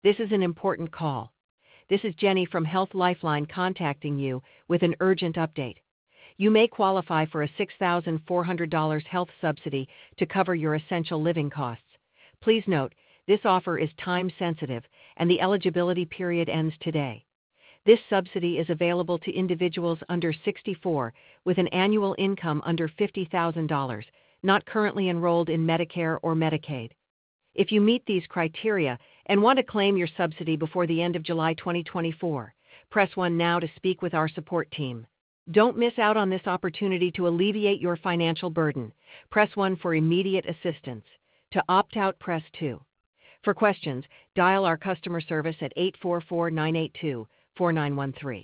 This is an important call. This is Jenny from Health Lifeline contacting you with an urgent update. You may qualify for a $6,400 health subsidy to cover your essential living costs. Please note, this offer is time-sensitive, and the eligibility period ends today. This subsidy is available to individuals under 64 with an annual income under $50,000, not currently enrolled in Medicare or Medicaid. If you meet these criteria and want to claim your subsidy before the end of July 2024, press 1 now to speak with our support team. Don't miss out on this opportunity to alleviate your financial burden. Press 1 for immediate assistance. To opt out, press 2. For questions, dial our customer service at 844-982-4913.